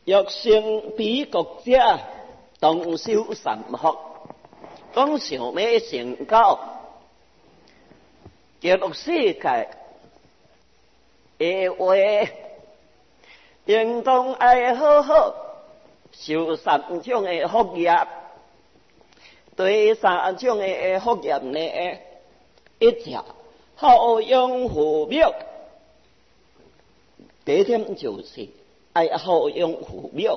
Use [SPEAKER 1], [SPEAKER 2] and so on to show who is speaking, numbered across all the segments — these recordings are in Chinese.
[SPEAKER 1] 欲成比国者，当修三福。讲想要成就记录世界的话，应当爱好好受三种的福业。对三种的福业呢，一条好养父母。第一点就是爱好养父母。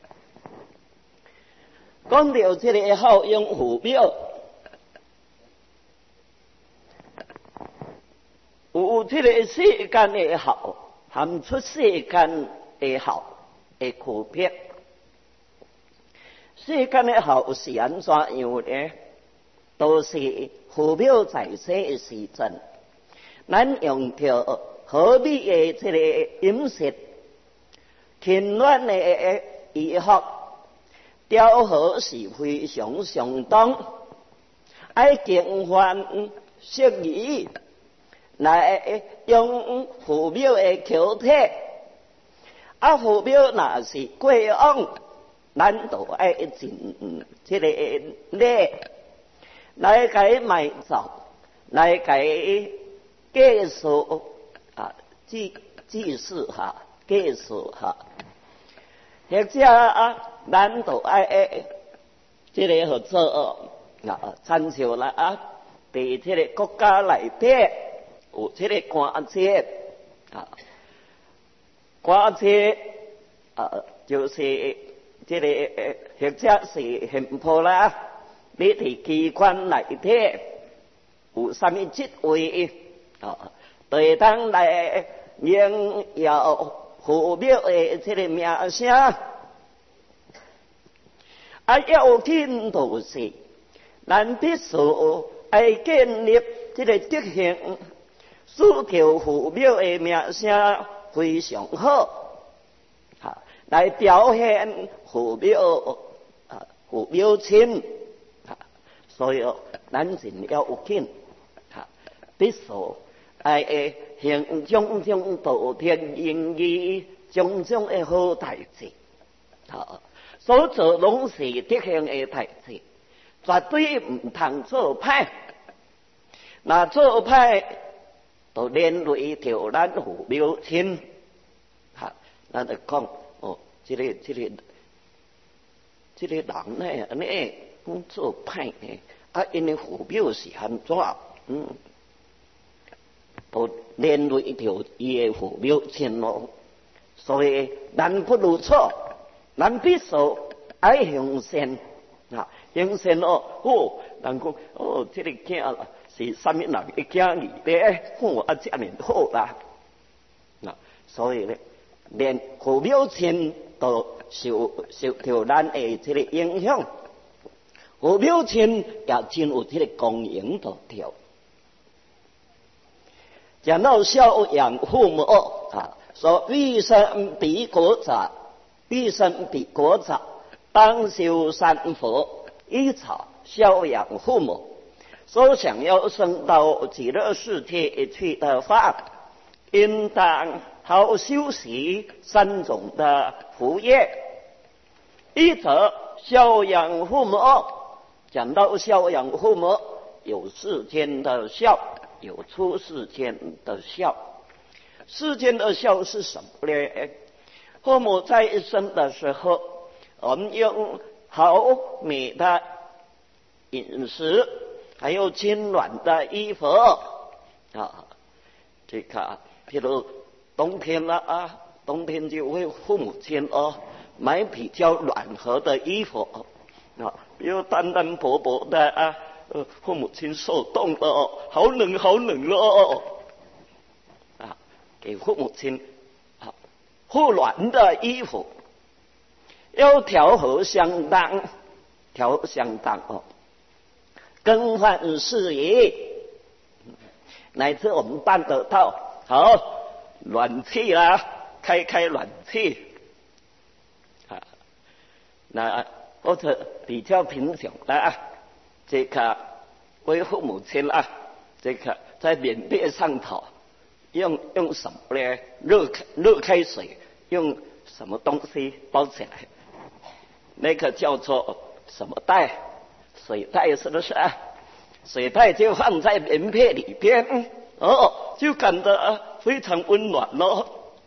[SPEAKER 1] 讲到这个好养父母，有这个世间的好，含出世间的好的区别。世间的好是安怎样呢？都是父母在世的时阵，咱用着好美的这个饮食、勤暖的医学，调和是非常相当，爱经幡适宜来用父母的口体。父母若是过往，咱都爱尽这个礼来给埋葬，来给继续祭祀继续或者咱都爱这个合作参照啦伫这个国家内底有这个官节官节就是这个或者是宪法啦，你伫机关内底有啥物职位就会当来荣耀父母的这个名声。要紧就是咱必须爱建立这个德行，使着父母的名声非常好，来表现父母亲。所以咱真要有紧，必须爱行种种道德仁义，种种的好代志。所做拢是德行的代志，绝对唔通做歹。那做歹，就连累着咱父母亲。咱就讲这个人呢，安尼讲做歹呢，因为父母是安怎？都连累着伊的父母亲咯。所以咱不如错。咱必须爱行善行善人讲这个囝是啥物人的囝儿咧？这么好啦！所以咧，连父母亲都受着咱的这个影响，父母亲也真有这个功用的条。讲到孝养父母说立身比国者。立身比国者，当修三福，依草孝养父母。所想要升到极乐世界去的话，应当好修习三种的福业。一则孝养父母，讲到孝养父母，有世间的孝，有出世间的孝。世间的孝是什么呢？父母在生的时候，我们用好美的饮食，还有温暖的衣服这个譬如冬天了冬天就为父母亲买比较暖和的衣服比如单单薄薄的父母亲受冻了好冷好冷了给父母亲护暖的衣服，要调和相当，更换事宜，乃至我们办得到好暖气啦，开暖气那或者比较贫穷的这个为父母亲这个在缅甸上头用什么呢？热开水，用什么东西包起来，那个叫做什么袋？水袋是不是啊？水袋就放在棉被里边，就感到非常温暖咯。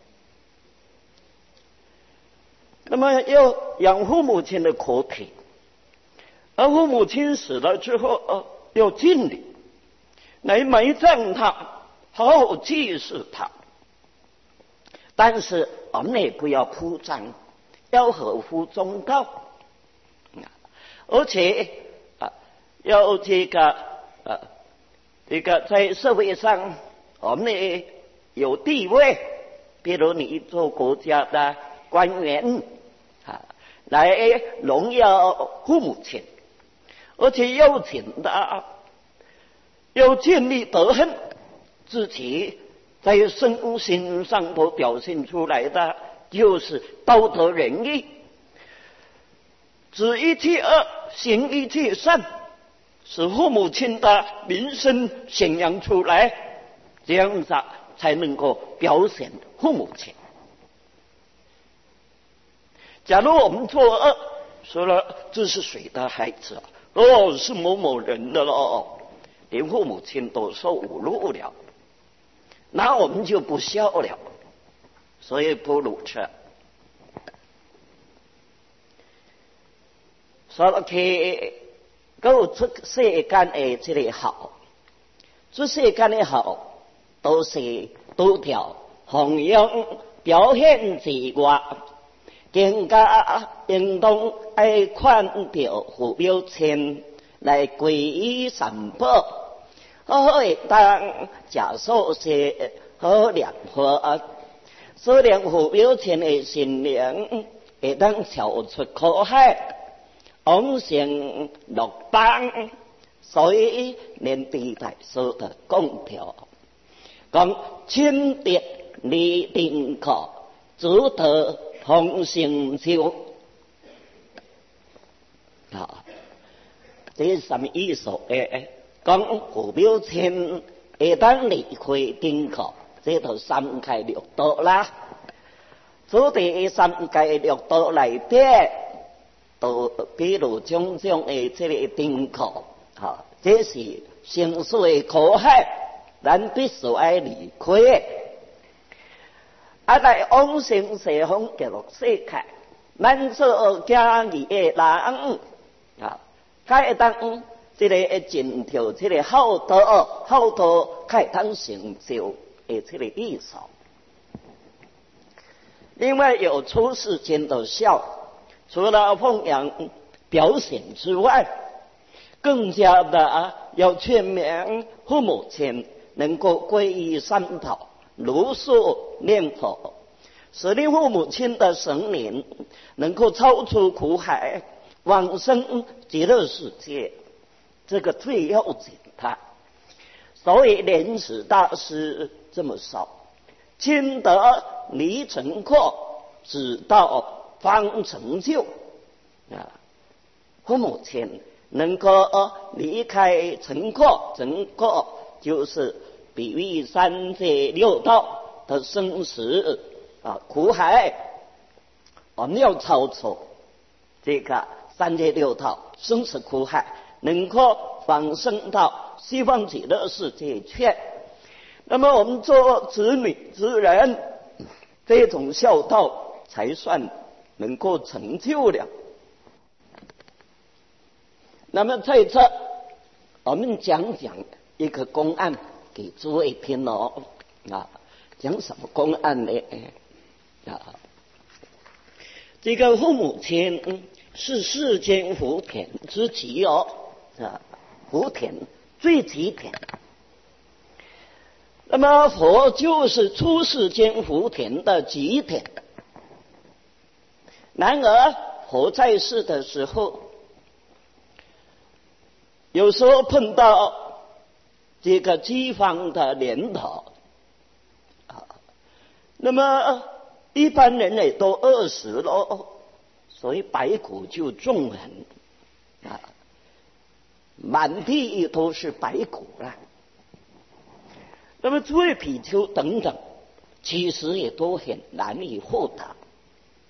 [SPEAKER 1] 那么要养父母亲的口体，而父母亲死了之后，要敬礼，来埋葬他，好好祭祀他。但是我们也不要铺张，要合乎中道，而且要这个在社会上我们也有地位，比如你做国家的官员来荣耀父母亲，而且要紧的要建立德行，自己在身心上头表现出来的就是道德仁义，止一切恶，行一切善，使父母亲的名声显扬出来，这样子才能够表现父母亲。假如我们做恶，说了这是谁的孩子？是某某人的咯，连父母亲都受侮辱了，那我们就不孝了。所以不如这说起够这世间的这个好，这世间的好都是多条弘扬表现之外，更加应当爱看到父母亲来皈依三宝，会当假说是好良佛，所以父母亲的心灵会当跳出苦海，往生六邦。所以连地大师的讲条，讲亲德立定可，主德同成就。这是什么意思？讲父母亲会当离开定课，这就三界六道啦。主在三界六道内底，都比如种种的这个定课，这是生死的苦海，咱必须要离开。来往生西方极乐世界，咱做家己的人该当这个尽条这个好道该当成就的这个意思。另外有出世间的孝，除了弘扬表现之外，更加的要劝勉父母亲能够皈依三宝，如数念佛，使令父母亲的生灵能够超出苦海，往生极乐世界，这个最要紧的。所以莲池大师这么说：亲德离尘惑，直到方成就。父母亲能够离开尘惑，尘惑就是比喻三界六道的生死苦海，我们要超出这个三界六道生死苦海，能够往生到西方极乐世界去。那么我们做子女之人，这种孝道才算能够成就了。那么在这我们讲一个公案给诸位听讲什么公案呢？这个父母亲是世间福田之极福田最极田。那么佛就是出世间福田的极田。然而佛在世的时候，有时候碰到这个饥荒的年头那么一般人也都饿死了，所以白骨就纵横满地都是白骨了。那么诸位比丘等等，其实也都很难以获得。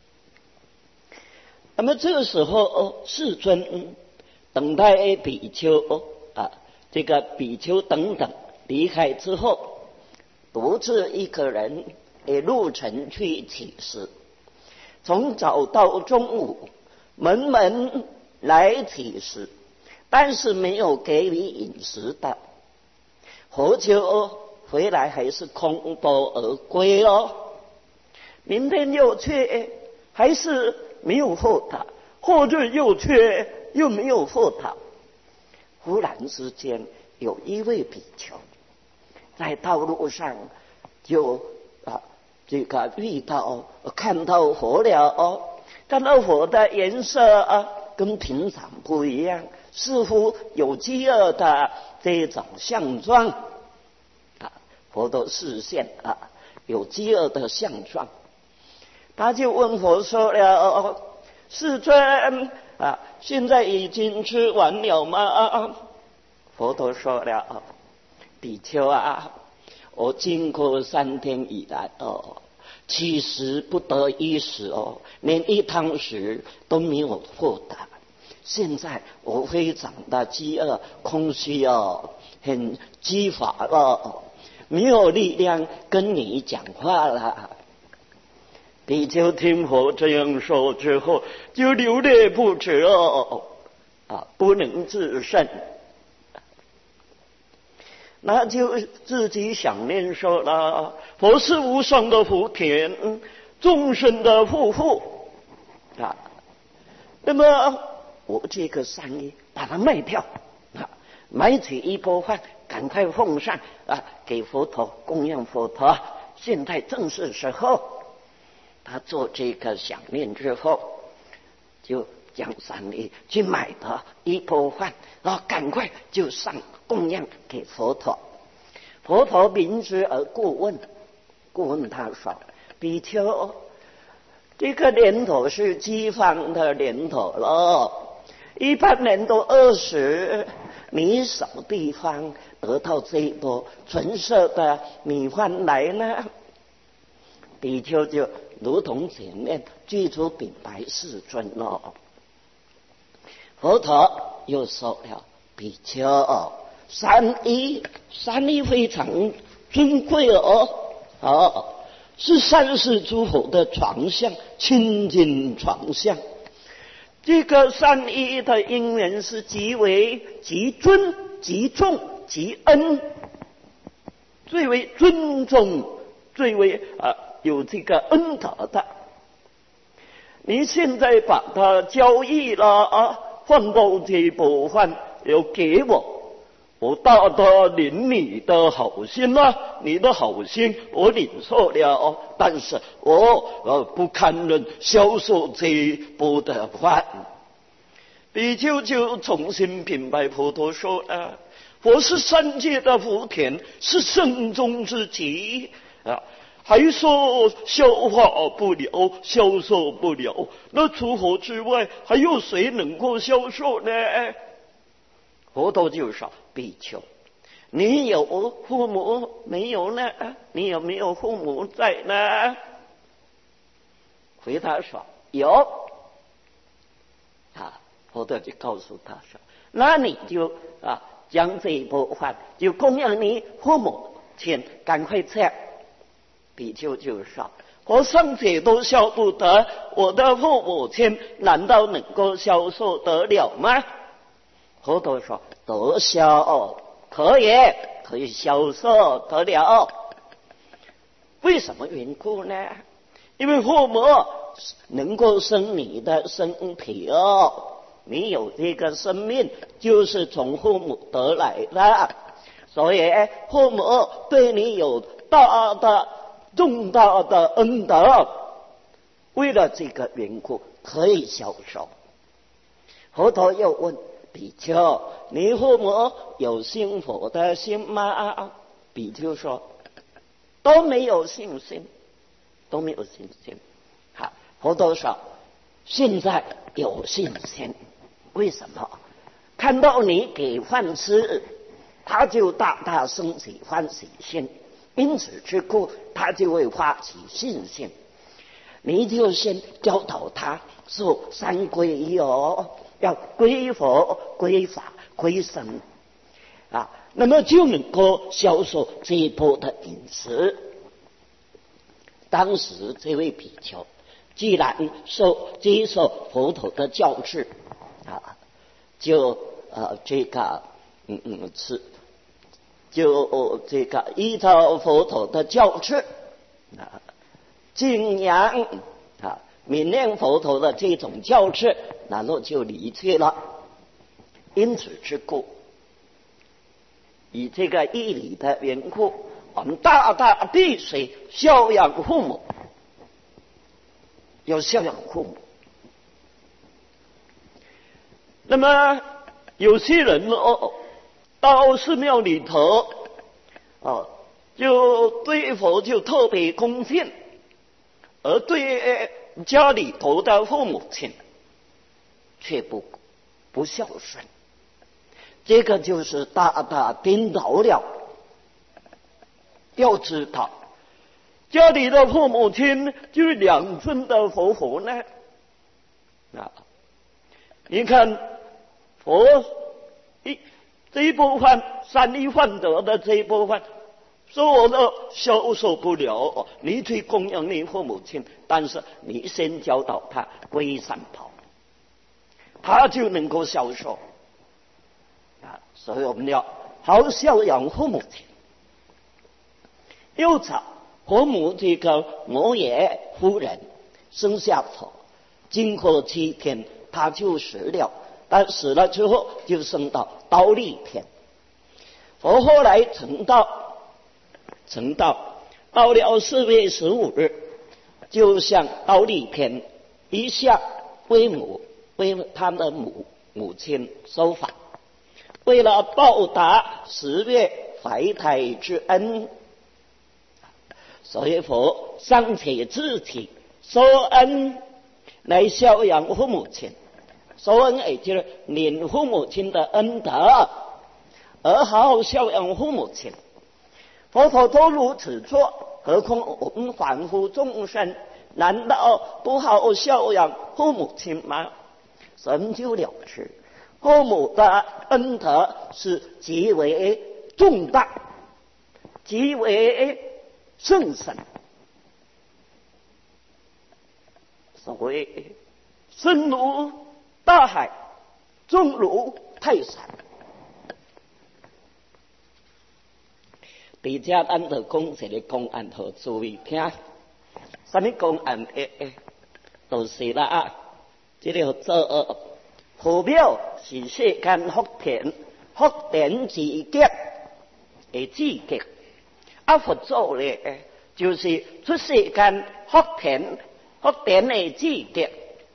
[SPEAKER 1] 那么这个时候，世尊等待比丘这个比丘等等离开之后，独自一个人入城去乞食，从早到中午，门门来乞食，但是没有给予饮食的。佛就回来还是空钵而归哦。明天又去，还是没有获得，后日又去，又没有获得。忽然之间，有一位比丘在道路上就这个遇到看到佛了看到佛的颜色跟平常不一样，似乎有饥饿的这种相状佛的视线有饥饿的相状。他就问佛说了：世尊现在已经吃完了吗？佛陀说了：比丘我经过3天以来其实不得一时连一汤匙都没有获得。现在我非常的饥饿空虚很饥乏了，没有力量跟你讲话了。比丘听佛这样说之后，就流泪不止不能自胜。那就自己想念说了：佛是无上的福田，众生的护护那么我这个善业把它卖掉买起一钵饭，赶快奉上给佛陀供养佛陀。现在正是时候。他做这个想念之后，就将善业去买的一钵饭，赶快就上供养给佛陀。佛陀明知而故问他说：比丘，这个年头是饥荒的年头了，一般人都饿死，你什么地方得到这一钵纯色的米饭来呢？比丘就如同前面具足禀白世尊佛陀又说了：比丘，三衣非常尊贵是三世诸佛的床相，清净床相。这个三衣的因缘是极为极尊极重极恩，最为尊重，最为有这个恩德的。你现在把它交易了换到这钵饭要给我大大领你的好心你的好心我领受了但是我不堪能销售这一钵的饭。比丘就重新明白佛陀说了：佛是三界的福田，是圣宗之极还说消化不了，销售不了，那除佛之外还有谁能够销售呢？佛陀就说：比丘，你有父母没有呢？你有没有父母在呢？回答说：有佛陀就告诉他说：那你就将这一钵饭就供养你父母亲，赶快吃。比丘就说：我尚且都销不得，我的父母亲难道能够销售得了吗？佛陀说：得销可以销售得了。为什么缘故呢？因为父母能够生你的身体你有这个生命就是从父母得来的，所以父母对你有重大的恩德，为了这个缘故可以销售。佛陀又问比丘：你父母有信佛的心吗？比丘说：都没有信心。好，佛陀说：现在有信心。为什么？看到你给饭吃，他就大大升起欢喜心，因此之故他就会发起信心。 你就先教导他说三皈哦，要归佛、归法、归僧啊，那么就能够销售这一波的饮食。当时这位比丘既然接受佛陀的教制啊，就这个依照佛陀的教制啊，敬仰啊缅念佛陀的这种教制，然后就离去了。因此之故，以这个义理的缘故，我们大必须孝养父母，要孝养父母。那么有些人到寺庙里头就对佛就特别恭敬，而对家里头的父母亲却不孝顺，这个就是大颠倒了。要知道，家里的父母亲就是两尊的佛呢啊！你看佛这一部分三益患得的这一部分，说我都消受不了，你去供养你父母亲，但是你先教导他皈三宝，他就能够消受啊！所以我们要好孝养父母亲。又找佛母这个摩耶夫人生下佛，经过7天，他就死了。但死了之后，就升到忉利天。佛后来成道，到了4月15日，就向忉利天一下为他的母亲说法，为了报答10月怀胎之恩。所以佛尚且自己受恩来孝养父母亲，受恩也就是念父母亲的恩德，而好好孝养父母亲。佛陀都如此做，何况我们凡夫众生，难道不好好孝养父母亲吗？神就了知，父母的恩德是极为重大，极为圣神。所谓深如大海，重如泰山。伫遮咱就讲一个公案，互诸位听。什么公案？就是啦，这个做佛庙是世间福田之格的资格。佛祖咧，就是出世间福田的资格。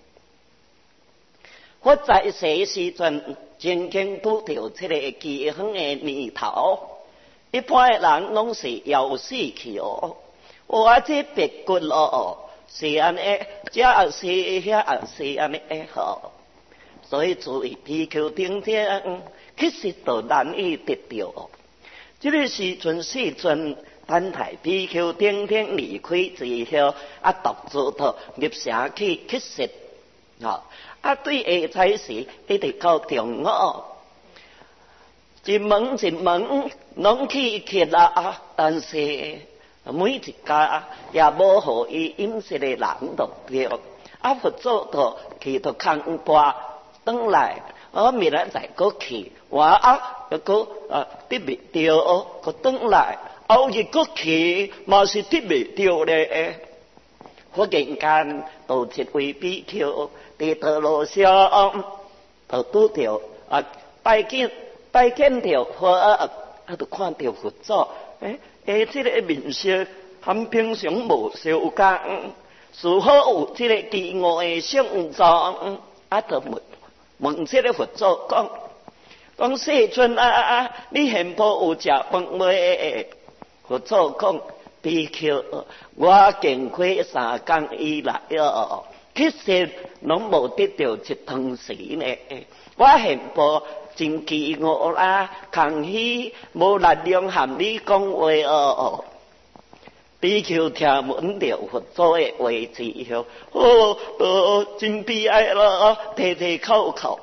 [SPEAKER 1] 佛在世时阵，曾经拄着这个饥荒的年头，一般的人拢是要死去哦。我这白骨是安尼，这也是遐也是安尼吼。所以注意地球顶顶，其实都难以得到。这个时阵，等待地球顶顶离开之后，独自到入城去食对下菜时一直到中午，一门拢去啦，但是每一家也无互伊饮食的人都着。佛祖就去到空大转来，明仔载搁去，搁得未着，搁转来，后日搁去，嘛是得未着咧。忽然间，有一位比丘伫道路上，就拄着拜见着佛，就看到佛祖，这个面色和平常无相共，是否有这个奇妙的相状？就问这个佛祖讲世尊你现报有食饭未？佛祖讲。比丘，我经过3天以来其实拢无得到一汤食呢。我现报真饥饿啦，空虚无力量和你讲话比丘听闻了佛祖的话之后，真悲哀了，提口口。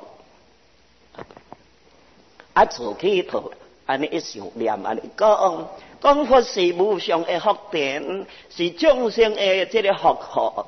[SPEAKER 1] 自己头安尼一想念，安尼讲佛是无上的福田，是众生的这个福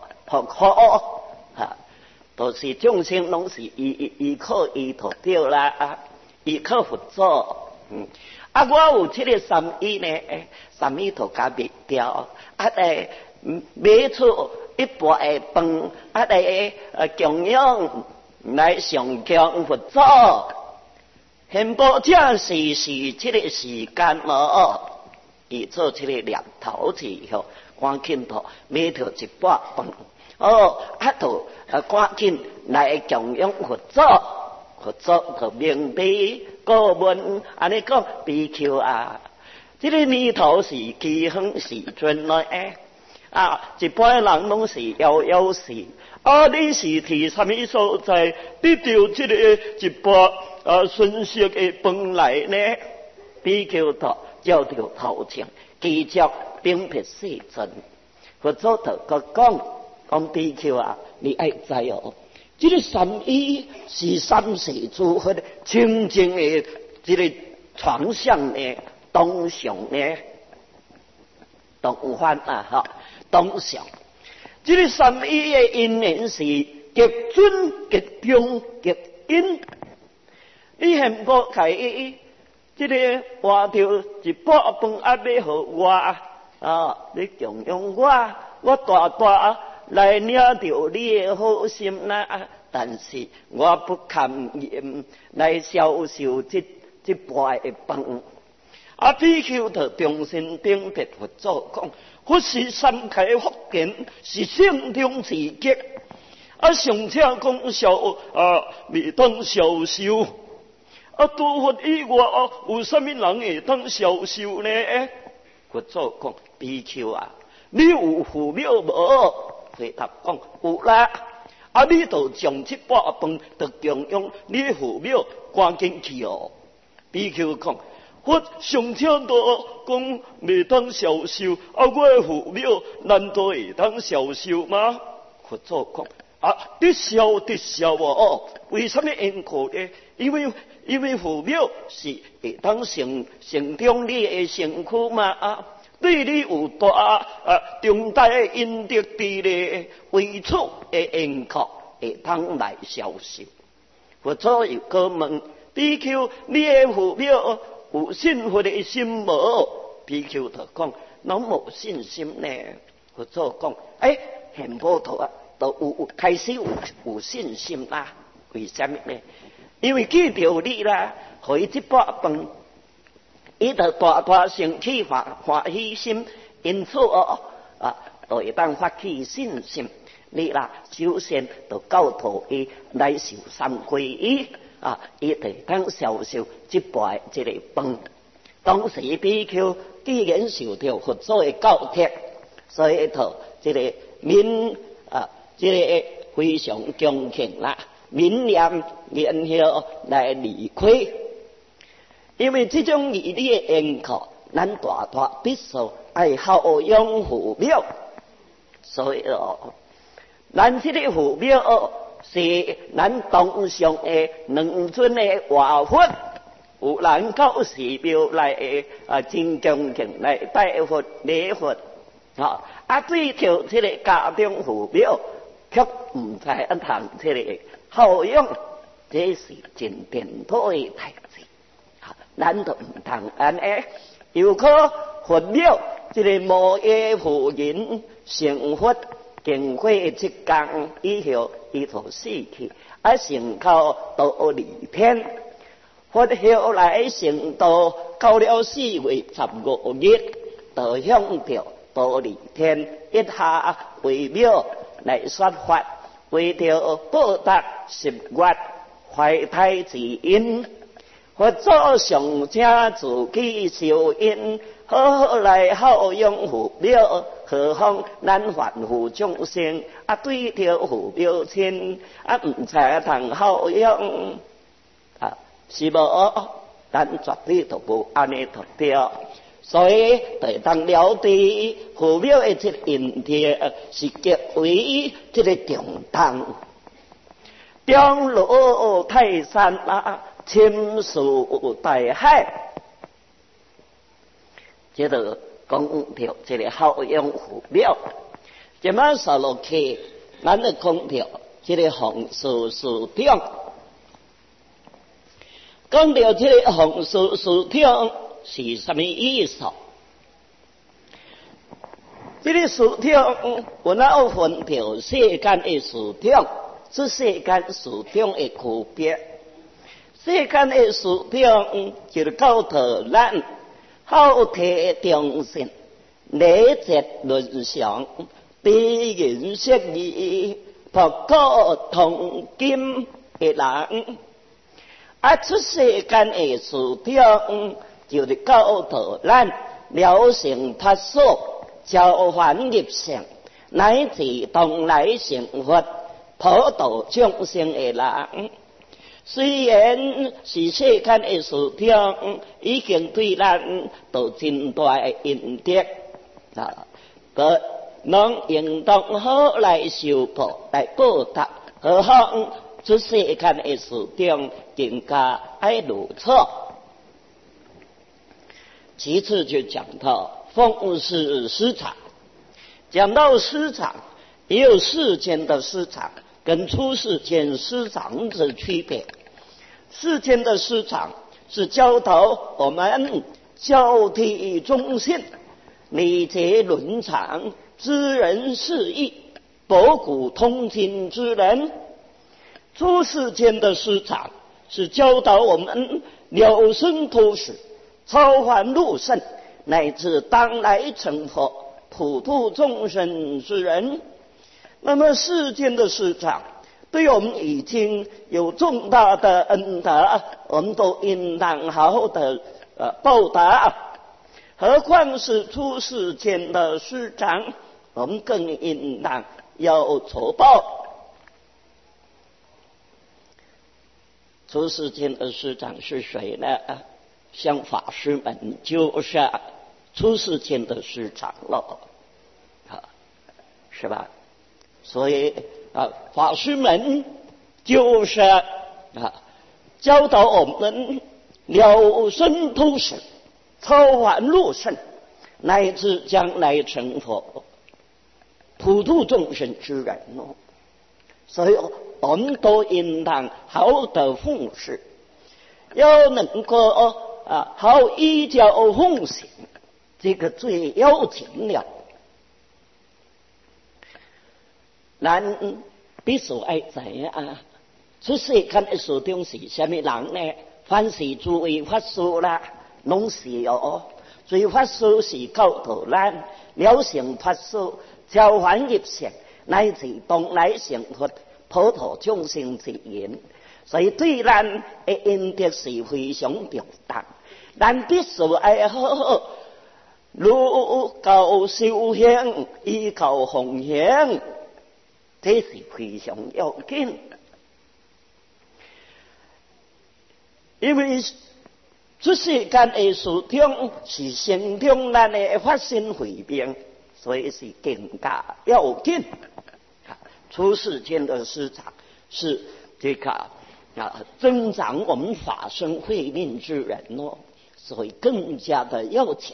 [SPEAKER 1] 都是众生拢是依靠伊头对啦，依靠佛祖。我有这个三衣呢，三衣头加灭掉，来买出一盘的饭，来供养来上供佛祖。现报正是这个时间哦，伊做这个念头之后，赶紧头买着一盘饭，就赶紧来供养佛祖。佛祖就明白过问，安尼讲比丘啊，这个年头是饥荒时阵嘞，一般人拢是夭死，你是伫什么所在得到这个一盘纯色的饭来呢？比丘就照着头前，继续顶撇世尊。佛祖就讲比丘啊，你爱知哦。这个三衣是三世诸佛清净的这个床上呢，当上呢，当翻当上。这个三衣的因缘是极准、极中、极因。你现过开这个换着一盘饭要互我你供养我大来领着你的好心啦，但是我不堪言来消受这盘的饭。比丘就重新顶别佛祖讲，佛是三开福田，是圣中之极。尚且讲未当消受。诸佛以外有什么人会当消受呢？佛祖讲，比丘啊，你有父母无？回答讲有啦。你就将这盘饭就供养你父母，赶紧去哦。比丘讲，佛尚且都讲未当消受，我的父母难道会当消受吗？佛祖讲，得消哦。为什么因果呢？因为父母是会当成中你的身躯嘛对你有大重大的因德之类，为此的因果会当来消受。佛祖又过问比丘，你的父母有信佛的心无？比丘就讲，拢无信心呢。佛祖讲，现报头都有开始有信心啦。为什么呢？因为记着你啦，互伊这盘饭，伊就大生起欢喜心，因此就会当发起信心。你啦，首先就教导伊来受三皈依伊就当消受这盘这个饭。当时比丘既然受到佛祖的教贴，所以就这个这个非常恭敬啦。明念然后来离开，因为这种义理的因果，咱大必须爱孝养父母，所以咱这个父母是咱当上的两尊的活佛，有人到寺庙来真恭敬来拜佛礼佛，对着这个家中父母，却唔知通这个。孝养，这是真颠倒的代志，咱都唔通安尼。又可佛了这个无业佛人成佛经过这工以后，伊就死去，成靠到离天。佛后来成道，到了4月15日，就向着到离天一下为庙来说法。为着报答10月怀胎之恩，佛祖上正自己受因，好好来孝养父母，何况咱凡夫众生对着父母亲唔知通孝养是无？咱绝对都无安尼读掉。 所以对当了的父母的这个因贴是极为这个重当。中路泰山啊，亲属大海，这就讲到这个孝养父母。这么说落去，咱就讲到这个洪氏师长。讲到这个洪氏师长是什么意思？这个师长我那有分到世间的师长，是世间师长的区别。世间的师长就是教导咱好摕忠信、礼节伦常、知人识义、博古通今的人。出世间的师长就是教导咱了成法所、交还入圣，乃至当来成佛、普度众生的人。虽然是世间的师长，已经对咱有真大的恩德可能应当好来修补、来报答，何况出世间的师长更加爱如此。其次就讲到奉事师长，讲到师长，也有世间的师长跟出世间师长的区别。世间的师长是教导我们教体忠信、礼节伦常、知人识义、博古通今之人。出世间的师长是教导我们了生脱死、超凡入圣，乃至当来成佛、普度众生之人。那么世间的师长对我们已经有重大的恩德，我们都应当好好的报答。何况是出世间的师长，我们更应当要酬报。出世间的师长是谁呢？像法师们就是出世间的师长了，是吧？所以法师们就是教导我们了生脱死、超凡入圣，乃至将来成佛、普度众生之人哦。所以我们都应当好的奉事，要能够好依教奉行，这个最要紧了。咱必须爱知啊，出世间的师长是什么人呢？凡是诸位法师啦，拢是哦。诸位法师是教导咱了成法师、交还入圣，乃至当来成佛、普度众生之人。所以对咱的恩德是非常重大，咱必须爱好好如教修行，依教奉行。这是非常要紧，因为出世间的师长是成长咱的发心慧命，所以是更加要紧。出世间的师长是这个增长我们法身慧命之人哦，所以更加的要紧。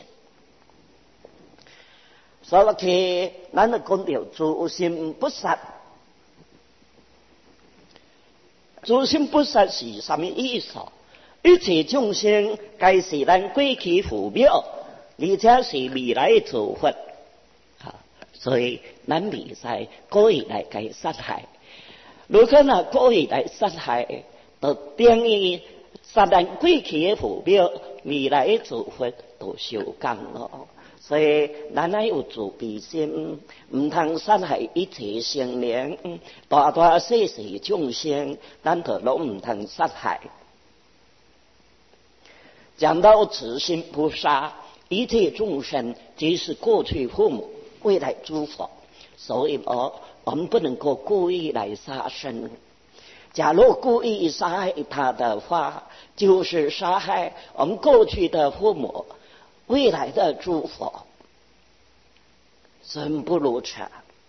[SPEAKER 1] 所以咱就讲到诸心不杀。诸心不杀是什么意思？一切众生皆是咱过去父母，而且是未来造佛，所以咱未使故意来该杀害。如果故意来杀害，就等于杀咱过去的父母，未来造佛都受降了。所以咱要有慈悲心，唔通杀害一切生灵，大大小小众生，咱就拢唔通杀害。讲到慈心不杀，一切众生即是过去父母、未来诸佛，所以我们不能够故意来杀生。假如故意杀害他的话，就是杀害我们过去的父母。 未来的祝福真不如全。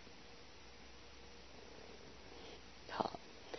[SPEAKER 1] 好，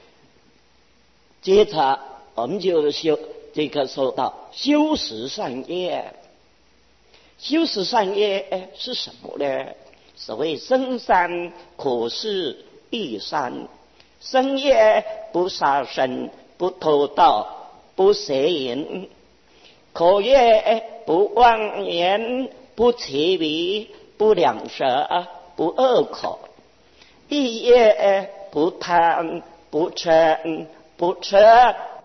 [SPEAKER 1] 接着我们就说到修持善业。修持善业是什么呢？所谓深山可是一山，深业不杀生，不偷盗，不邪淫，口业不妄言，不绮语，不两舌，不恶口，意业不贪，不嗔，不痴，